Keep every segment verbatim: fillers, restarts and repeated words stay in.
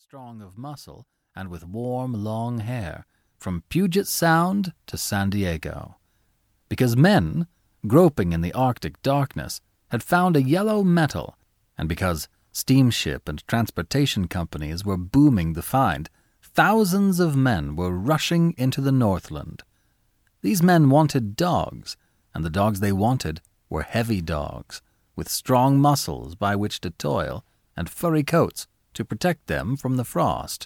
strong of muscle and with warm, long hair, from Puget Sound to San Diego. Because men, groping in the Arctic darkness, had found a yellow metal, and because steamship and transportation companies were booming the find, thousands of men were rushing into the Northland. These men wanted dogs, and the dogs they wanted were heavy dogs, with strong muscles by which to toil and furry coats to protect them from the frost.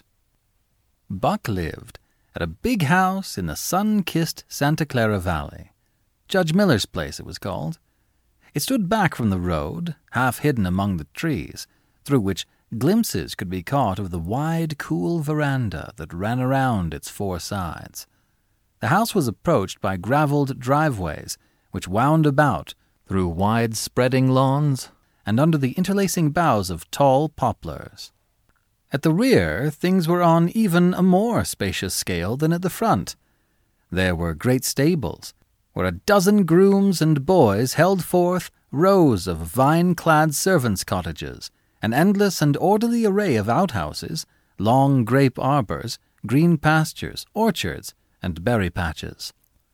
Buck lived at a big house in the sun-kissed Santa Clara Valley. Judge Miller's place it was called. It stood back from the road, half hidden among the trees, through which glimpses could be caught of the wide, cool veranda that ran around its four sides. The house was approached by gravelled driveways, which wound about through wide spreading lawns and under the interlacing boughs of tall poplars. At the rear, things were on even a more spacious scale than at the front. There were great stables, where a dozen grooms and boys held forth rows of vine-clad servants' cottages, an endless and orderly array of outhouses, long grape arbors, green pastures, orchards, and berry patches.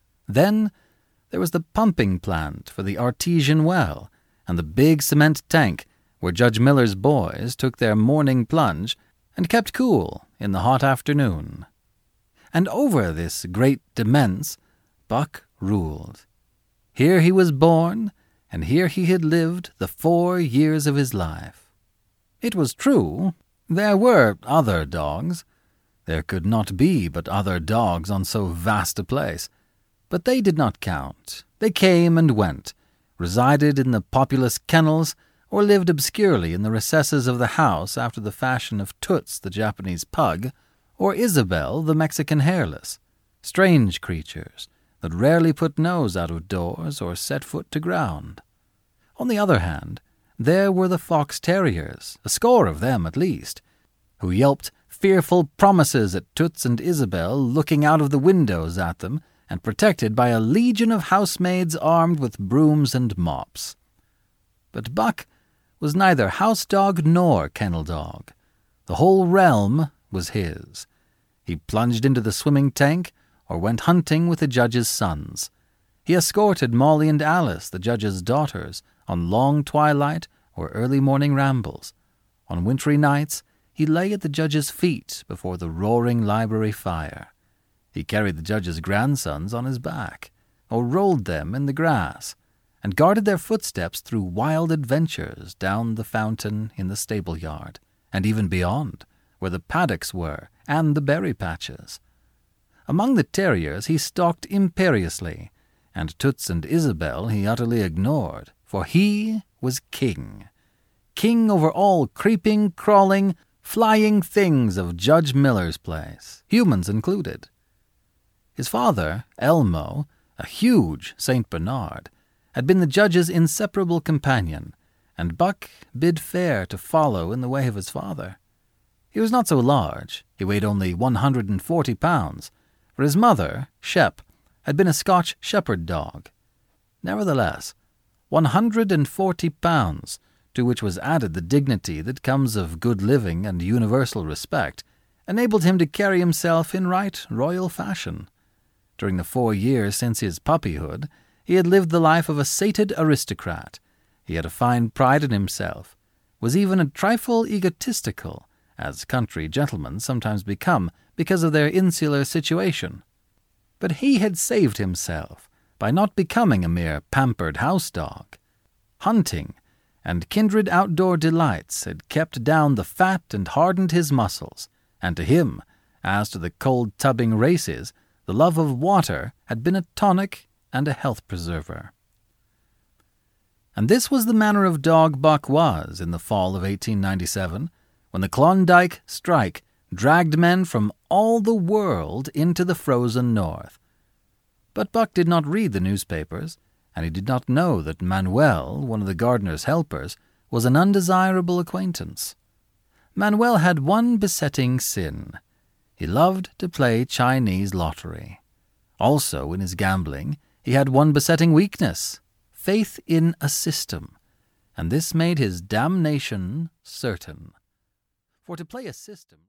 Then there was the pumping plant for the artesian well, and the big cement tank where Judge Miller's boys took their morning plunge and kept cool in the hot afternoon. And over this great demesne, Buck ruled. Here he was born, and here he had lived the four years of his life. It was true, there were other dogs. There could not be but other dogs on so vast a place. But they did not count. They came and went, resided in the populous kennels, or lived obscurely in the recesses of the house after the fashion of Toots the Japanese pug, or Isabel the Mexican hairless, strange creatures that rarely put nose out of doors or set foot to ground. On the other hand, there were the fox terriers, a score of them at least, who yelped fearful promises at Toots and Isabel, looking out of the windows at them, and protected by a legion of housemaids armed with brooms and mops. But Buck was neither house dog nor kennel dog. The whole realm was his. He plunged into the swimming tank or went hunting with the judge's sons. He escorted Molly and Alice, the judge's daughters, on long twilight or early morning rambles. On wintry nights, he lay at the judge's feet before the roaring library fire. He carried the judge's grandsons on his back, or rolled them in the grass, and guarded their footsteps through wild adventures down the fountain in the stable yard, and even beyond, where the paddocks were, and the berry patches. Among the terriers he stalked imperiously, and Toots and Isabel he utterly ignored, for he was king. King over all creeping, crawling, flying things of Judge Miller's place, humans included. His father, Elmo, a huge Saint Bernard, had been the judge's inseparable companion, and Buck bid fair to follow in the way of his father. He was not so large. He weighed only one hundred and forty pounds, for his mother, Shep, had been a Scotch shepherd dog. Nevertheless, one hundred and forty pounds, to which was added the dignity that comes of good living and universal respect, enabled him to carry himself in right royal fashion. During the four years since his puppyhood, he had lived the life of a sated aristocrat. He had a fine pride in himself, was even a trifle egotistical, as country gentlemen sometimes become because of their insular situation. But he had saved himself by not becoming a mere pampered house dog. Hunting and kindred outdoor delights had kept down the fat and hardened his muscles, and to him, as to the cold tubbing races, the love of water had been a tonic and a health preserver. And this was the manner of dog Buck was in the fall of eighteen ninety-seven, when the Klondike strike dragged men from all the world into the frozen north. But Buck did not read the newspapers, and he did not know that Manuel, one of the gardener's helpers, was an undesirable acquaintance. Manuel had one besetting sin. He loved to play Chinese lottery. Also, in his gambling, he had one besetting weakness, faith in a system, and this made his damnation certain. For to play a system